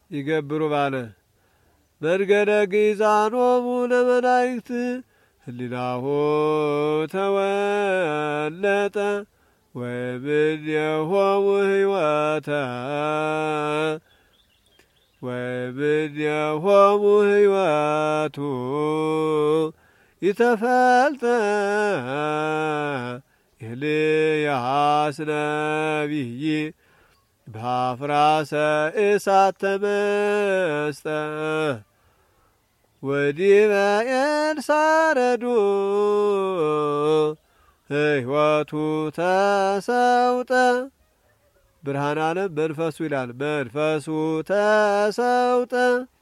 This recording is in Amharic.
ይገብሩ ባለ መንገደ ግእዛኖሙ ለመላእክት ህሊናሁ ተወለጠ ወእምኔሆሙ ሕይወተ ወእምኔሆሙ ሕይወቱ ይተፈልጠ ኤልያስ ነቢይ በአፍራሰ እሳት ተመስጠ ወዲበ ኤልሳረዱ ሕይወቱ ተሰውጠ ብርሃነ ዓለም መንፈሱ ይላል። መንፈሱ ተሰውጠ